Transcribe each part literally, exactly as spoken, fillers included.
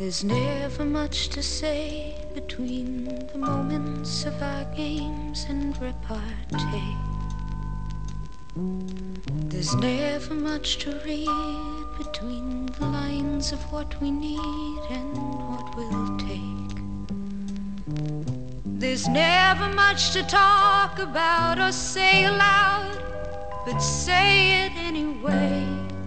There's never much to say between the moments of our games and repartee. There's never much to read between the lines of what we need and what we'll take. There's never much to talk about or say aloud, but say it anyway.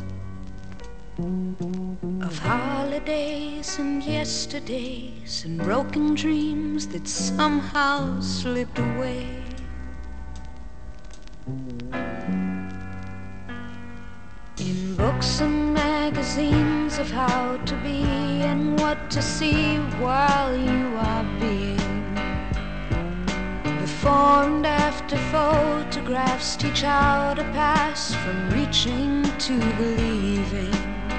Of holidays and yesterdays and broken dreams that somehow slipped away. In books and magazines of how to be and what to see while you are being. Before and after photographs teach how to pass from reaching to believing.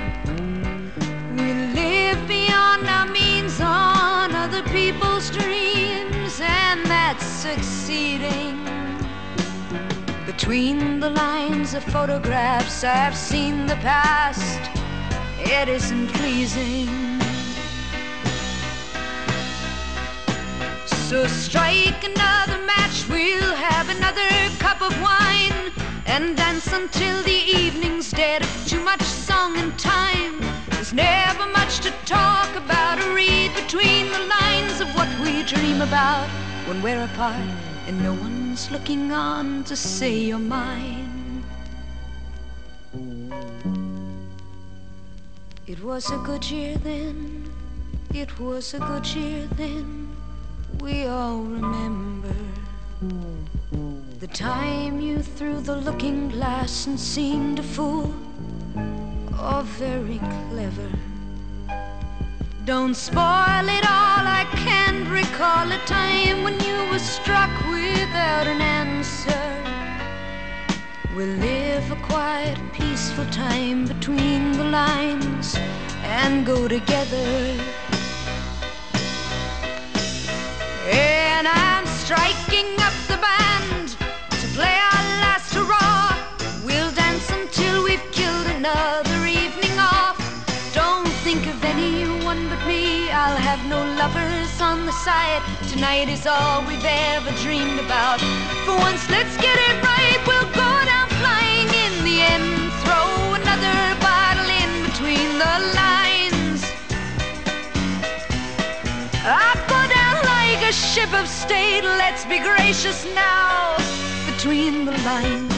We live beyond our means on other people's dreams, and that's succeeding. Between the lines of photographs I've seen the past, it isn't pleasing. So strike another match, we'll have another cup of wine, and dance until the evening's dead of too much song and time. There's never much to talk about or read between the lines of what we dream about when we're apart and no one's looking on to say you're mine. It was a good year then, it was a good year then, we all remember the time you threw the looking glass and seemed a fool or very clever. Don't spoil it all, I can't recall a time when you were struck without an answer. We'll live a quiet, peaceful time between the lines and go together. And I'm striking up the band to play our last hurrah. We'll dance until we've killed another evening off. Don't think of anyone but me, I'll have no lovers on the side. Tonight is all we've ever dreamed about. For once, let's get it right, we'll go down flying in the end. Throw another bottle in between the lines. I go down like a ship of state, let's be gracious now between the lines.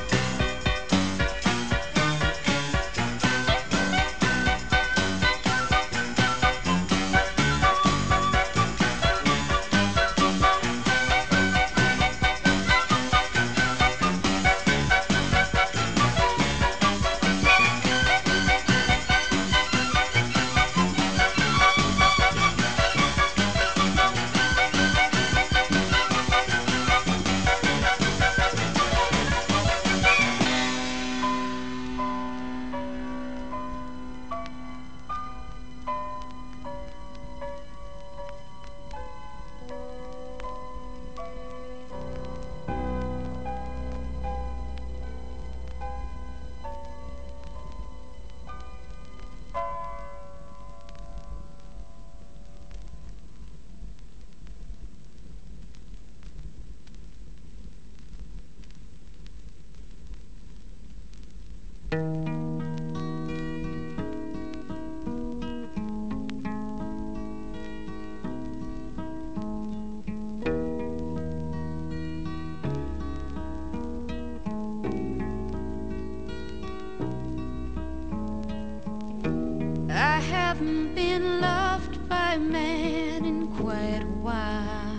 I haven't been loved by a man in quite a while.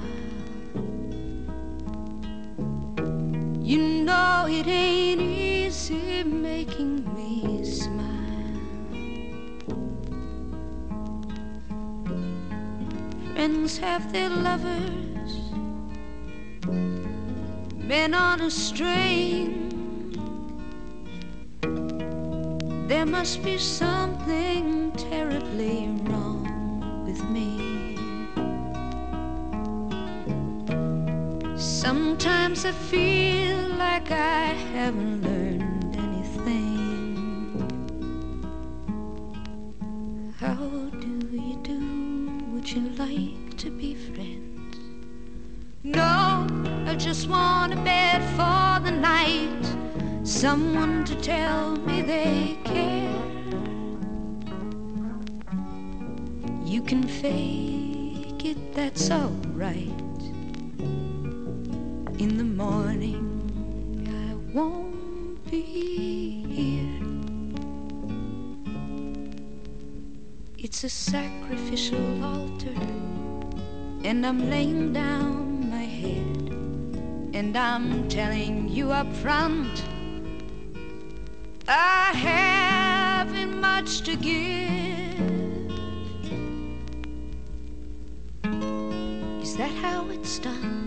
You know it ain't easy making me smile. Friends have their lovers, men on a string. There must be something terribly wrong with me. Sometimes I feel like I haven't learned anything. How do you do? Would you like to be friends? No, I just want a bed for the night, someone to tell me they care. You can fake it, that's alright. In the morning I won't be here. It's a sacrificial altar, and I'm laying down my head, and I'm telling you up front, I haven't much to give. Is that how it's done?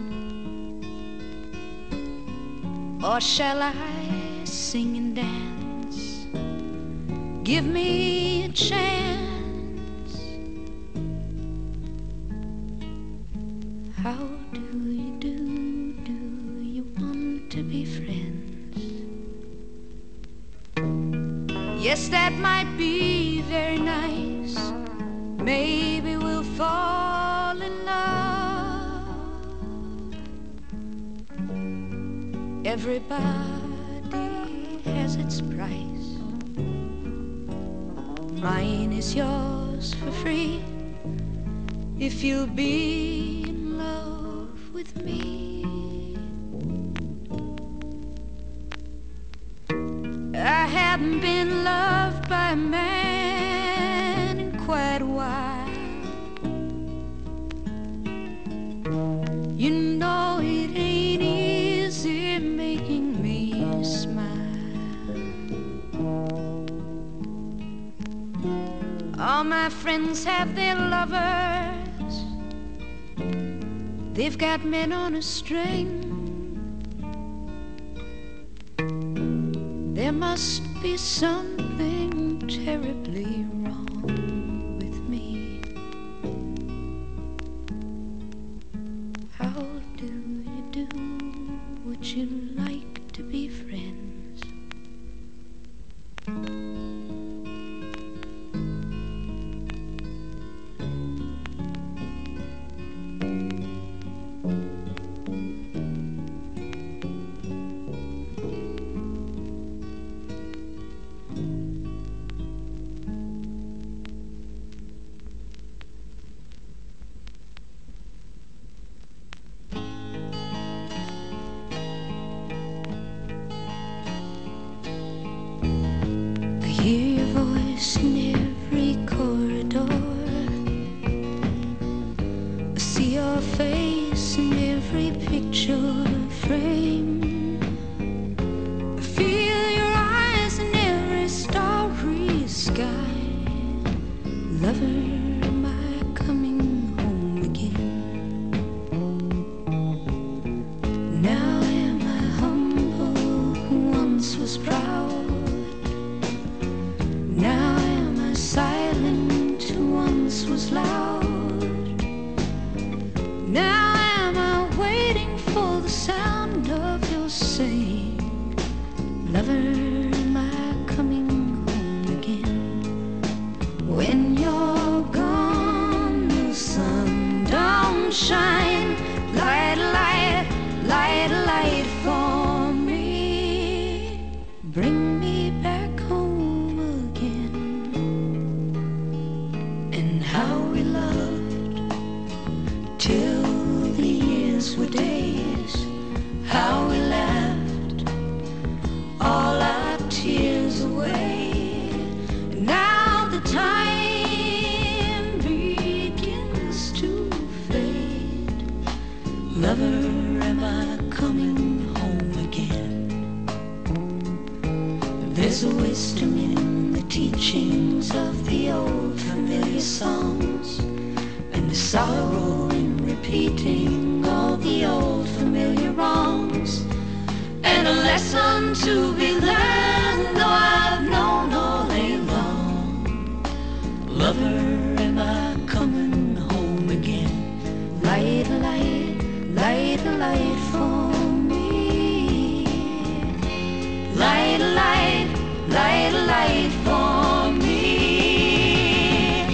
Or shall I sing and dance? Give me a chance. How do you do? Do you want to be friends? Yes, that might be very nice. Maybe we'll fall in love. Everybody has its price. Mine is yours for free, if you'll be in love with me. I haven't been loved by a man in quite a while. You know it ain't easy making me smile. All my friends have their lovers, they've got men on a string. There must be something terribly wrong with me. How do you do? Would you like to be friends? I hear your voice in every corridor. I see your face in every picture frame. I feel your eyes in every starry sky. Lover, am I coming home again? Now am I humble who once was proud? Now am I silent who once was loud? Now am I waiting for the sound of your saying, lover, am I coming home again? When you're gone, the sun don't shine. Light a light, light a light for me. Bring me back home again. And how we loved till the years were days. How we laughed all our tears away. And now the time begins to fade. Lover, am I coming home again? There's a wisdom in the teachings of the old familiar songs, and a sorrow in repeating all the old familiar wrongs, and a lesson to be learned, though I've known all day long. Lover, am I coming home again? Light a light, light a light for me. Light a light, light a light for me.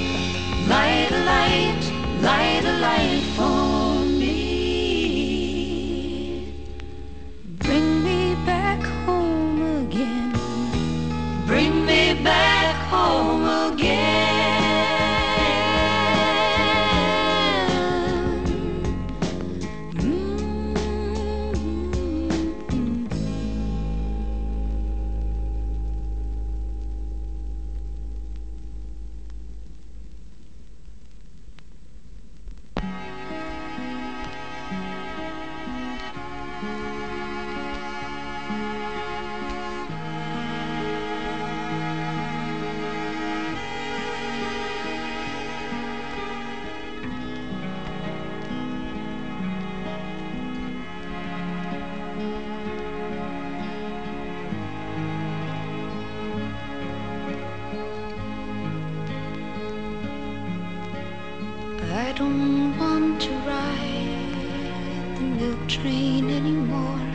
don't want to ride the milk train anymore.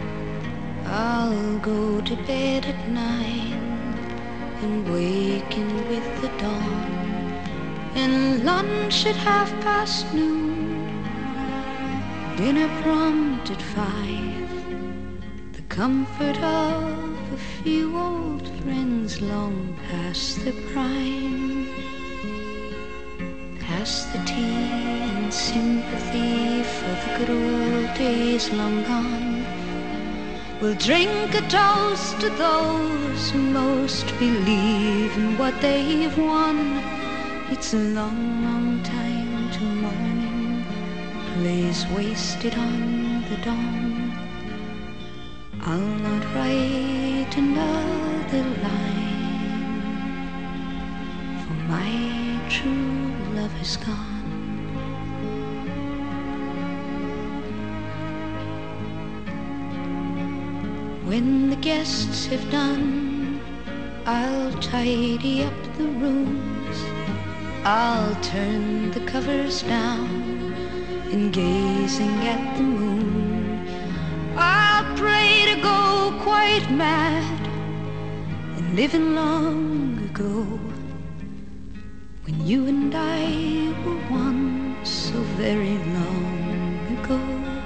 I'll go to bed at nine and waken with the dawn, and lunch at half past noon, dinner prompt at five. The comfort of a few old friends long past their prime, past the tea and sympathy for the good old days long gone. We'll drink a toast to those who most believe in what they've won. It's a long, long time till morning lays wasted on the dawn. I'll not write another line, for my true love is gone. When the guests have done, I'll tidy up the rooms. I'll turn the covers down in gazing at the moon. I'll pray to go quite mad and living long ago, when you and I were one so very long ago.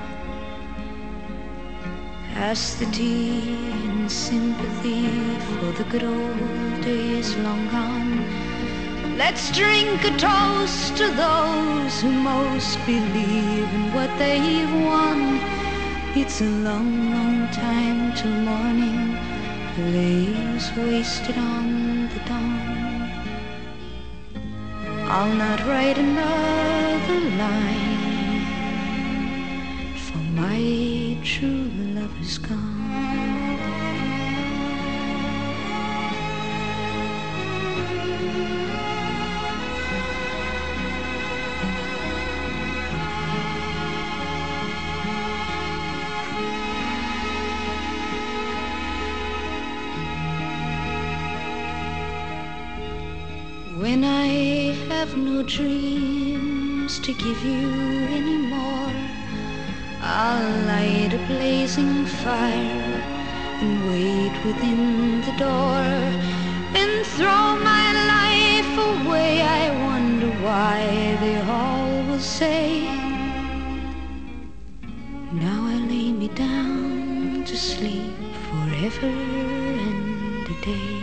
Past the tea and sympathy for the good old days long gone. Let's drink a toast to those who most believe in what they've won. It's a long, long time till morning lays wasted on the dawn. I'll not write another line, for my true love is gone. When I have no dreams to give you anymore, I'll light a blazing fire and wait within the door and throw my life away. I wonder why they all will say, now I lay me down to sleep forever and a day.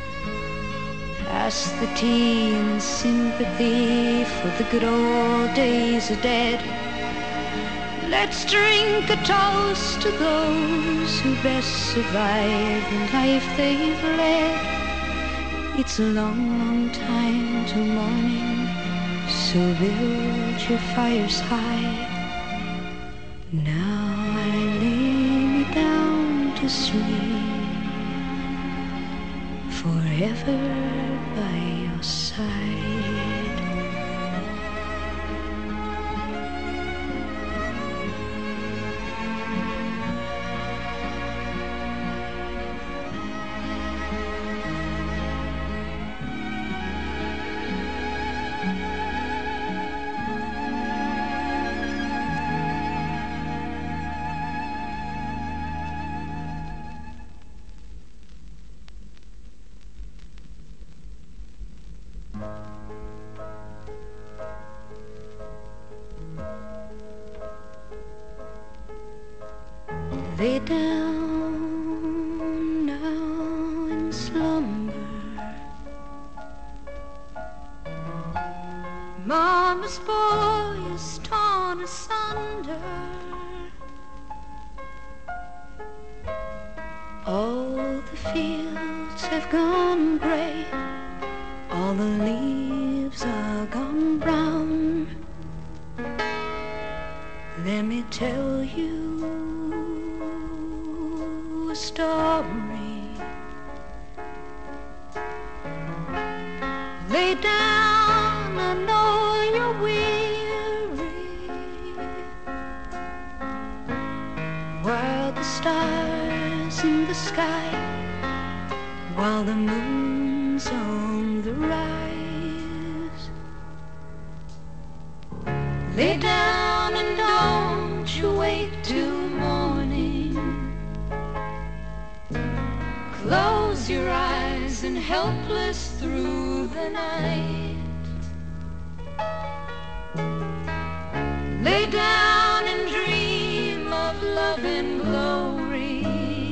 Past the tea and sympathy for the good old days are dead. Let's drink a toast to those who best survive the life they've led. It's a long, long time till morning, so build your fires high. Now I lay me down to sleep forever by your side. Lay down now in slumber. Mama's boy is torn asunder. All the fields have gone gray, all the leaves are gone brown. Let me tell you a story. Lay down, I know you're weary, while the stars in the sky, while the moon's on the rise. Lay down and don't you wake till morning. Close your eyes and helpless through the night. Lay down and dream of love and glory.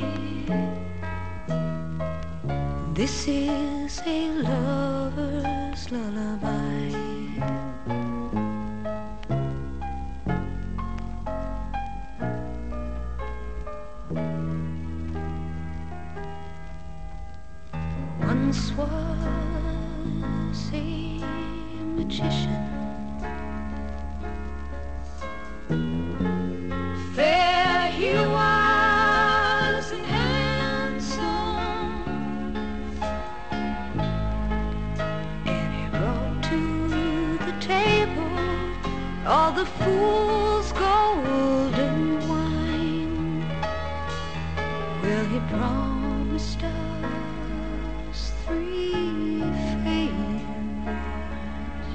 This is a lover's lullaby. Once was a magician, fair he was and handsome, and he brought to the table all the fool's gold and wine. Well, he promised us three favors,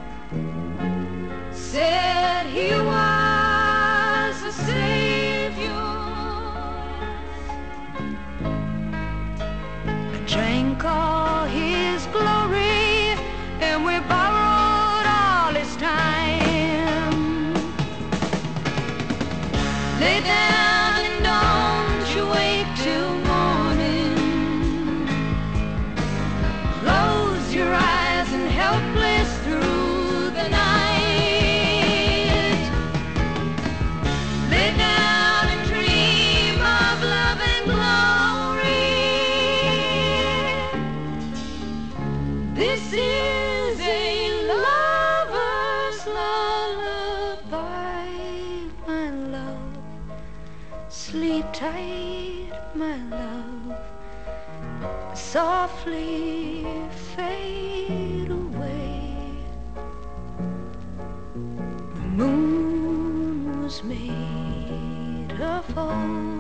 said he was a savior. I drank all his glory, and we borrowed all his time. Lay down and don't you wake till morning. Close your eyes and helpless through the night. Lay down and dream of love and glory. This is a lover's lullaby, my love. Sleep tight, my love. Softly fade away. The moon was made of gold.